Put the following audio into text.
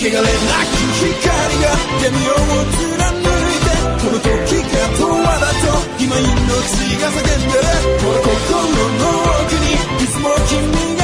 汚れなき光が闇を貫いて、この時が永遠だと今命が叫んでる。この心の奥にいつも君